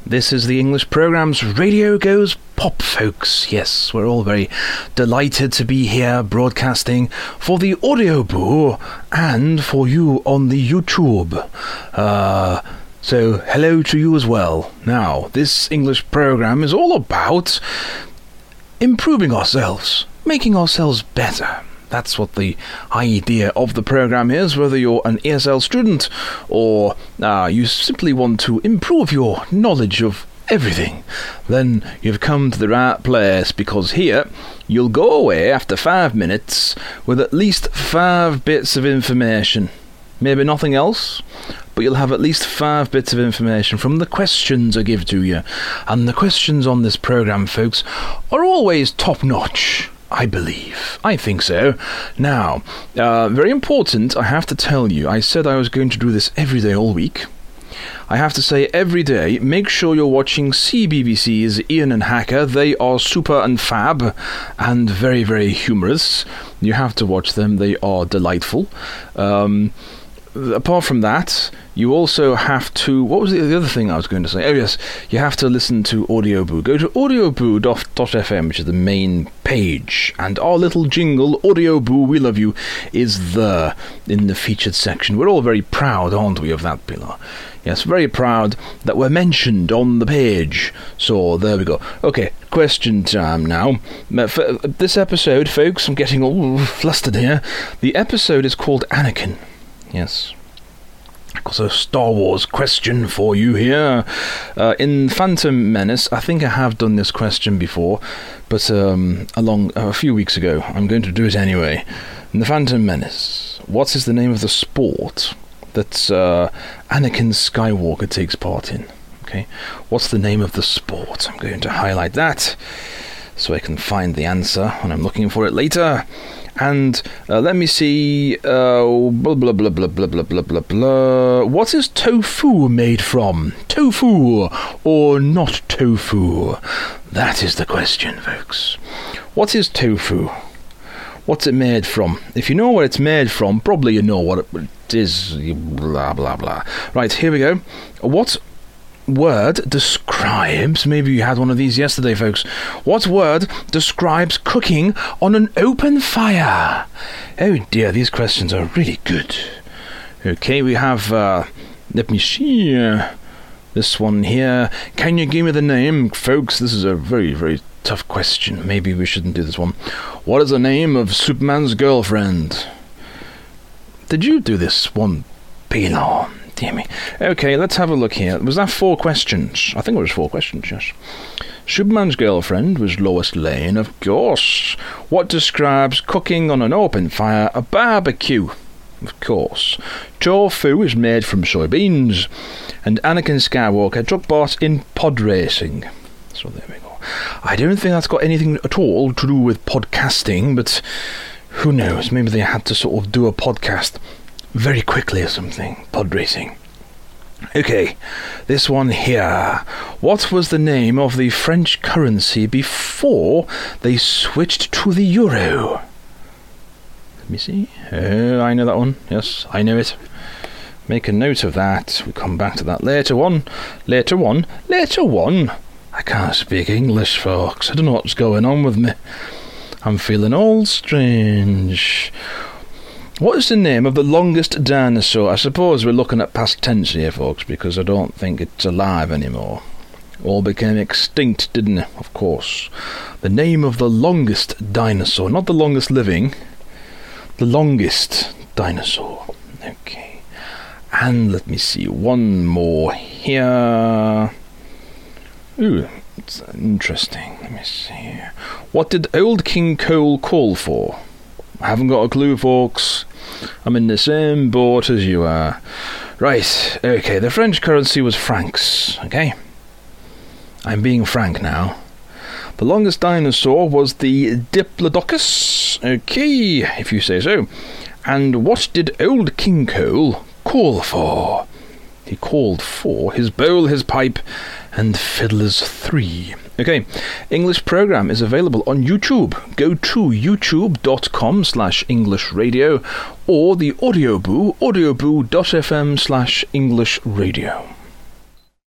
This is the English program's Radio Goes Pop, folks. Yes, we're all very delighted to be here broadcasting for the Audio Boo and for you on the YouTube. So, hello to you as well. Now, this English program is all about improving ourselves, making ourselves better. That's what the idea of the program is, whether you're an ESL student or you simply want to improve your knowledge of everything. Then you've come to the right place, because here you'll go away after 5 minutes with at least 5 bits of information. Maybe nothing else, but you'll have at least 5 bits of information from the questions I give to you. And the questions on this program, folks, are always top-notch. I believe. I think so. Now, very important, I have to tell you, I said I was going to do this every day all week. I have to say every day, make sure you're watching CBBC's Ian and Hacker. They are super and fab and very, very humorous. You have to watch them. They are delightful. Apart from that, you also have to... What was the other thing I was going to say? Oh, yes, you have to listen to Audio Boo. Go to audioboo.fm, which is the main page, and our little jingle, Audio Boo, we love you, is there in the featured section. We're all very proud, aren't we, of that, Pilar? Yes, very proud that we're mentioned on the page. So, there we go. Okay, question time now. For this episode, folks, I'm getting all flustered here. The episode is called Anakin. Yes. I've got a Star Wars question for you here. In Phantom Menace, I think I have done this question before, but a few weeks ago. I'm going to do it anyway. In the Phantom Menace, what is the name of the sport that Anakin Skywalker takes part in? Okay, what's the name of the sport? I'm going to highlight that so I can find the answer when I'm looking for it later. And let me see, blah, blah, blah, blah, blah, blah, blah, blah, blah. What is tofu made from? Tofu or not tofu? That is the question, folks. What is tofu? What's it made from? If you know what it's made from, probably you know what it is, blah, blah, blah. Right, here we go. What word describes, maybe you had one of these yesterday, folks, what word describes cooking on an open fire? Oh dear, these questions are really good. Okay, we have, let me see, this one here. Can you give me the name? Folks, this is a very, very tough question. Maybe we shouldn't do this one. What is the name of Superman's girlfriend? Did you do this one, Pilar? Dear me. Okay, let's have a look here. Was that 4 questions? I think it was 4 questions, yes. Superman's girlfriend was Lois Lane, of course. What describes cooking on an open fire? A barbecue, of course. Tofu is made from soybeans. And Anakin Skywalker took part in pod racing. So there we go. I don't think that's got anything at all to do with podcasting, but who knows? Maybe they had to sort of do a podcast very quickly or something. Pod racing. Okay, this one here. What was the name of the French currency before they switched to the euro? Let me see. Oh, I know that one. Yes, I know it. Make a note of that. We'll come back to that later on. Later on. I can't speak English, folks. I don't know what's going on with me. I'm feeling all strange. What is the name of the longest dinosaur? I suppose we're looking at past tense here, folks, because I don't think it's alive anymore. All became extinct, didn't it? Of course. The name of the longest dinosaur. Not the longest living. The longest dinosaur. Okay. And let me see. One more here. Ooh, it's interesting. Let me see. What did old King Cole call for? I haven't got a clue, folks. I'm in the same boat as you are. Right, okay, the French currency was francs, okay? I'm being frank now. The longest dinosaur was the Diplodocus, okay, if you say so. And what did old King Cole call for? He called for his bowl, his pipe, and fiddlers 3. Okay, English program is available on YouTube. Go to youtube.com/English Radio or the Audio Boo, audioboo.fm/English Radio.